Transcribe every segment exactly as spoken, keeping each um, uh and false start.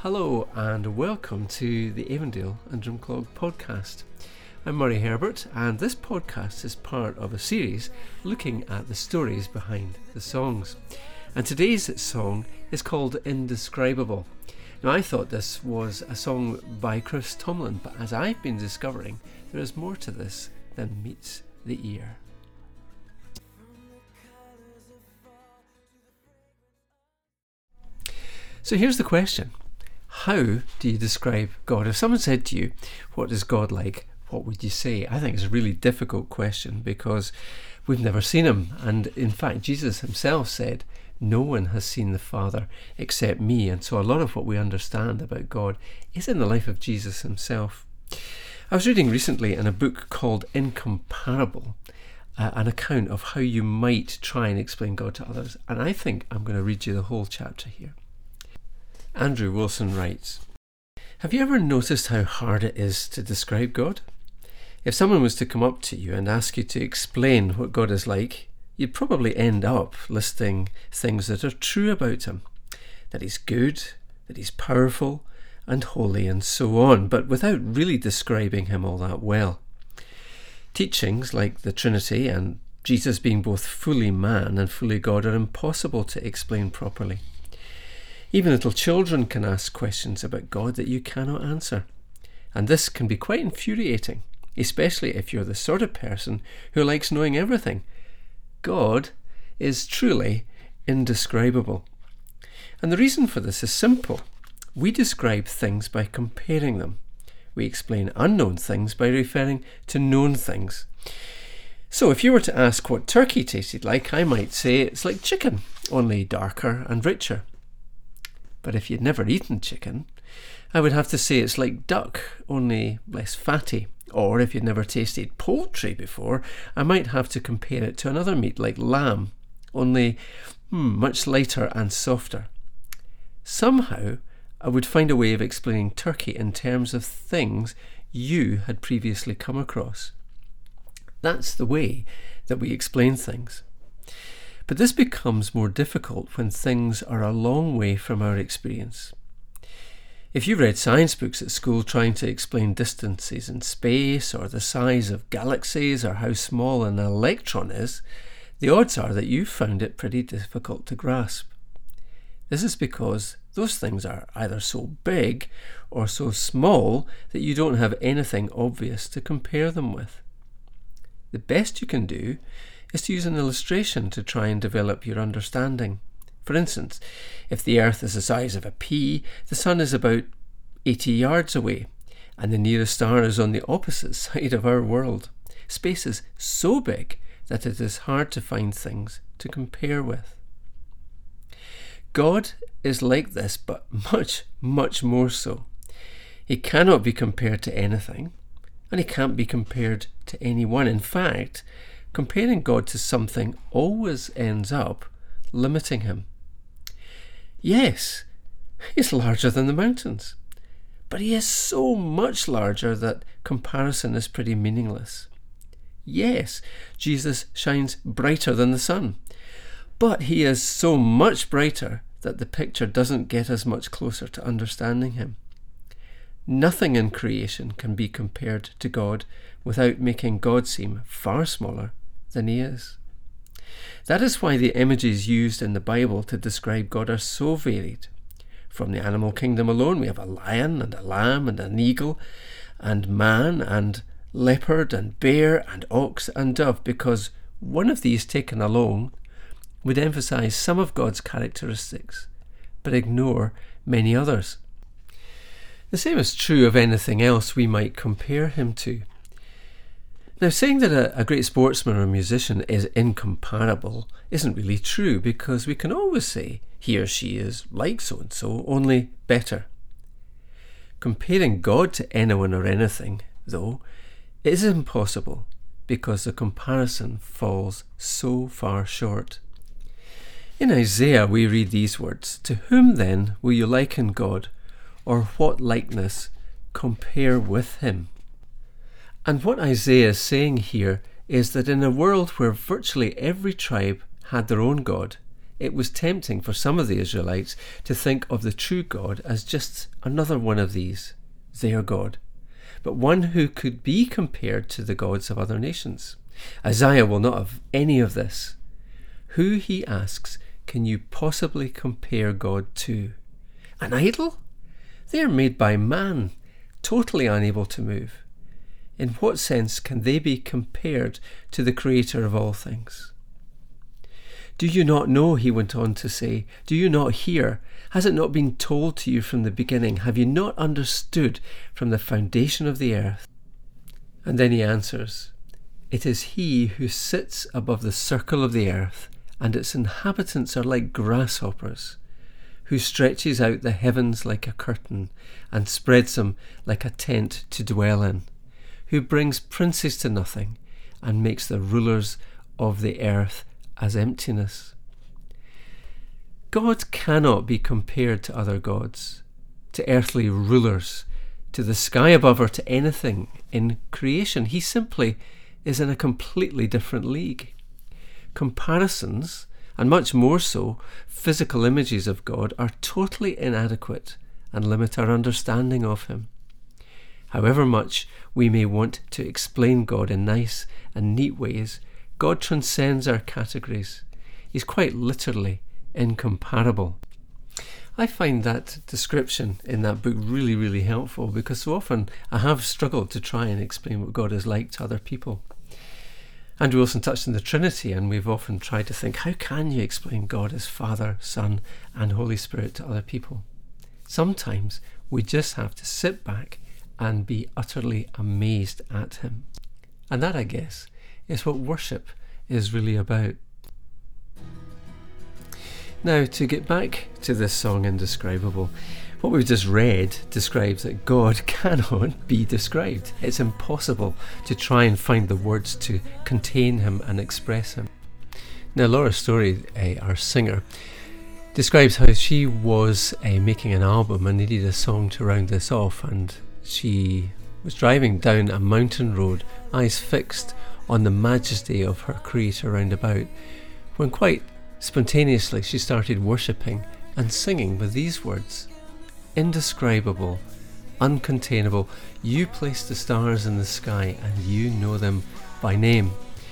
Hello and welcome to the Avondale and Drumclog podcast. I'm Murray Herbert, and this podcast is part of a series looking at the stories behind the songs. And today's song is called Indescribable. Now, I thought this was a song by Chris Tomlin, but as I've been discovering, there is more to this than meets the ear. So here's the question. How do you describe God? If someone said to you, what is God like? What would you say? I think it's a really difficult question because we've never seen him. And in fact, Jesus himself said, no one has seen the Father except me. And so a lot of what we understand about God is in the life of Jesus himself. I was reading recently in a book called Incomparable, uh, an account of how you might try and explain God to others. And I think I'm going to read you the whole chapter here. Andrew Wilson writes, have you ever noticed how hard it is to describe God? If someone was to come up to you and ask you to explain what God is like, you'd probably end up listing things that are true about him. That he's good, that he's powerful and holy and so on, but without really describing him all that well. Teachings like the Trinity and Jesus being both fully man and fully God are impossible to explain properly. Even little children can ask questions about God that you cannot answer. And this can be quite infuriating, especially if you're the sort of person who likes knowing everything. God is truly indescribable. And the reason for this is simple. We describe things by comparing them. We explain unknown things by referring to known things. So if you were to ask what turkey tasted like, I might say it's like chicken, only darker and richer. But if you'd never eaten chicken, I would have to say it's like duck, only less fatty. Or if you'd never tasted poultry before, I might have to compare it to another meat like lamb, only hmm, much lighter and softer. Somehow, I would find a way of explaining turkey in terms of things you had previously come across. That's the way that we explain things. But this becomes more difficult when things are a long way from our experience. If you read science books at school trying to explain distances in space or the size of galaxies or how small an electron is, the odds are that you found it pretty difficult to grasp. This is because those things are either so big or so small that you don't have anything obvious to compare them with. The best you can do is to use an illustration to try and develop your understanding. For instance, if the Earth is the size of a pea, the Sun is about eighty yards away, and the nearest star is on the opposite side of our world. Space is so big that it is hard to find things to compare with. God is like this, but much, much more so. He cannot be compared to anything, and he can't be compared to anyone. In fact, comparing God to something always ends up limiting him. Yes, he's larger than the mountains, but he is so much larger that comparison is pretty meaningless. Yes, Jesus shines brighter than the sun, but he is so much brighter that the picture doesn't get us much closer to understanding him. Nothing in creation can be compared to God without making God seem far smaller than he is. That is why the images used in the Bible to describe God are so varied. From the animal kingdom alone, we have a lion and a lamb and an eagle and man and leopard and bear and ox and dove, because one of these taken alone would emphasize some of God's characteristics but ignore many others. The same is true of anything else we might compare him to. Now, saying that a, a great sportsman or musician is incomparable isn't really true, because we can always say he or she is like so-and-so, only better. Comparing God to anyone or anything, though, is impossible because the comparison falls so far short. In Isaiah we read these words, "To whom then will you liken God, or what likeness compare with him?" And what Isaiah is saying here is that in a world where virtually every tribe had their own God, it was tempting for some of the Israelites to think of the true God as just another one of these, their God, but one who could be compared to the gods of other nations. Isaiah will not have any of this. Who, he asks, can you possibly compare God to? An idol? They are made by man, totally unable to move. In what sense can they be compared to the Creator of all things? Do you not know, he went on to say, do you not hear? Has it not been told to you from the beginning? Have you not understood from the foundation of the earth? And then he answers, it is he who sits above the circle of the earth, and its inhabitants are like grasshoppers, who stretches out the heavens like a curtain, and spreads them like a tent to dwell in, who brings princes to nothing, and makes the rulers of the earth as emptiness. God cannot be compared to other gods, to earthly rulers, to the sky above, or to anything in creation. He simply is in a completely different league. Comparisons, and much more so, physical images of God, are totally inadequate and limit our understanding of him. However much we may want to explain God in nice and neat ways, God transcends our categories. He's quite literally incomparable. I find that description in that book really, really helpful, because so often I have struggled to try and explain what God is like to other people. Andrew Wilson touched on the Trinity, and we've often tried to think, how can you explain God as Father, Son, and Holy Spirit to other people? Sometimes we just have to sit back and be utterly amazed at him. And that, I guess, is what worship is really about. Now, to get back to this song, Indescribable, what we've just read describes that God cannot be described. It's impossible to try and find the words to contain him and express him. Now, Laura Story, uh, our singer, describes how she was uh, making an album and needed a song to round this off, and she was driving down a mountain road, eyes fixed on the majesty of her Creator round about, when quite spontaneously she started worshipping and singing with these words: indescribable, uncontainable, you place the stars in the sky and you know them by name.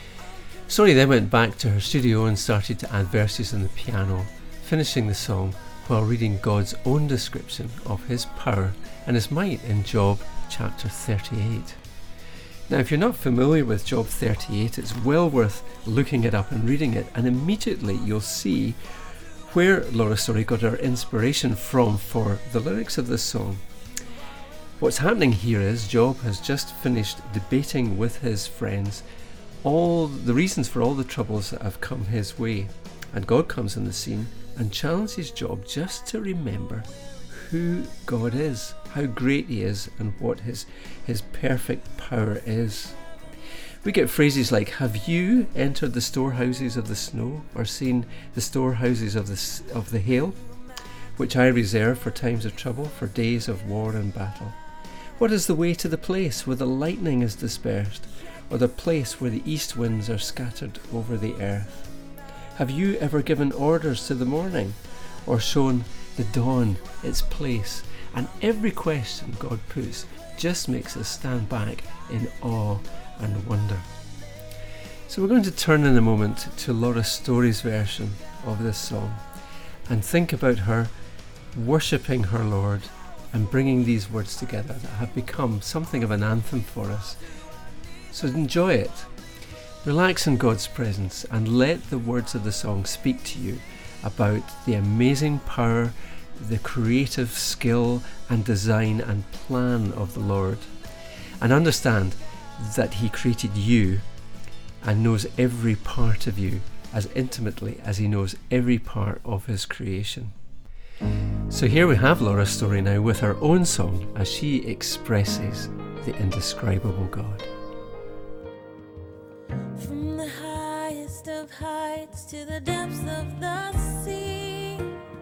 Story then went back to her studio and started to add verses on the piano, finishing the song while reading God's own description of his power and his might in Job chapter thirty-eight. Now, if you're not familiar with Job thirty-eight, it's well worth looking it up and reading it, and immediately you'll see where Laura Story got her inspiration from for the lyrics of this song. What's happening here is Job has just finished debating with his friends all the reasons for all the troubles that have come his way, and God comes on the scene and challenges Job just to remember who God is, how great he is, and what his his perfect power is. We get phrases like, have you entered the storehouses of the snow, or seen the storehouses of the, of the hail, which I reserve for times of trouble, for days of war and battle? What is the way to the place where the lightning is dispersed, or the place where the east winds are scattered over the earth? Have you ever given orders to the morning, or shown the dawn its place? And every question God puts just makes us stand back in awe and wonder. So we're going to turn in a moment to Laura Story's version of this song and think about her worshipping her Lord and bringing these words together that have become something of an anthem for us. So enjoy it. Relax in God's presence and let the words of the song speak to you about the amazing power, the creative skill and design and plan of the Lord, and understand that he created you and knows every part of you as intimately as he knows every part of his creation. So here we have Laura Story now with her own song as she expresses the indescribable God. From the highest of heights to the depths of the sea,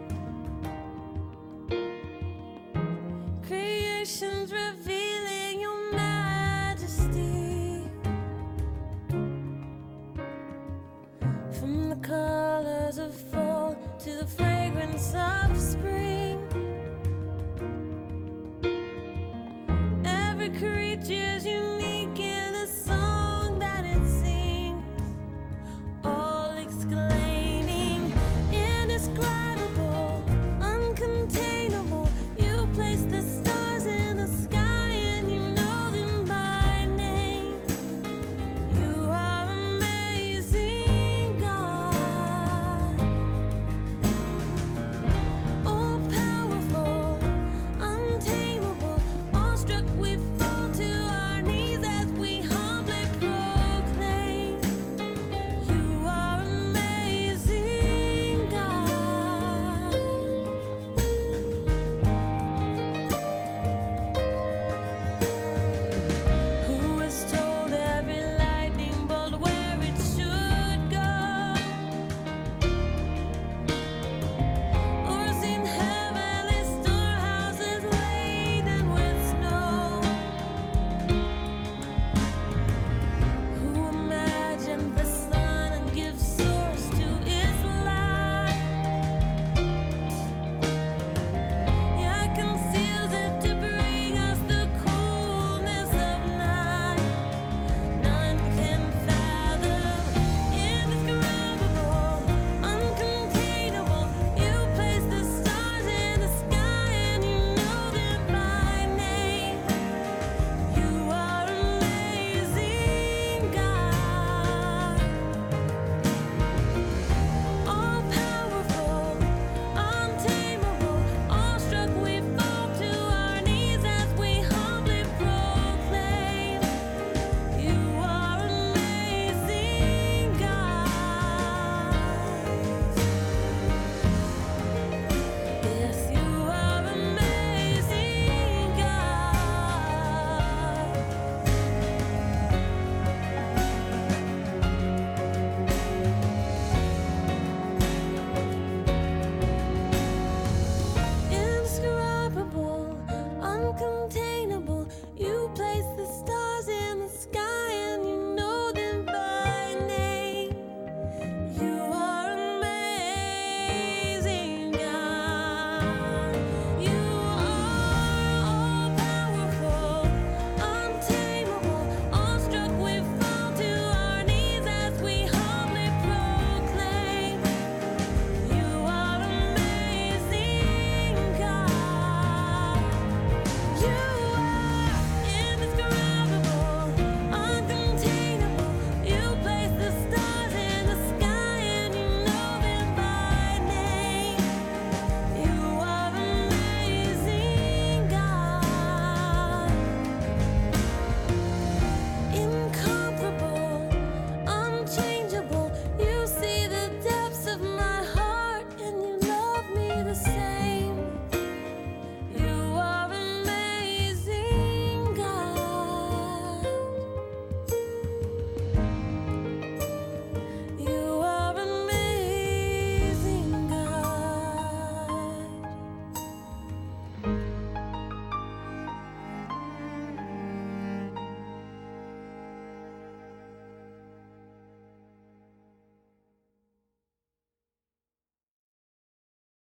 creation's revealing your majesty. From the colors of fall tears you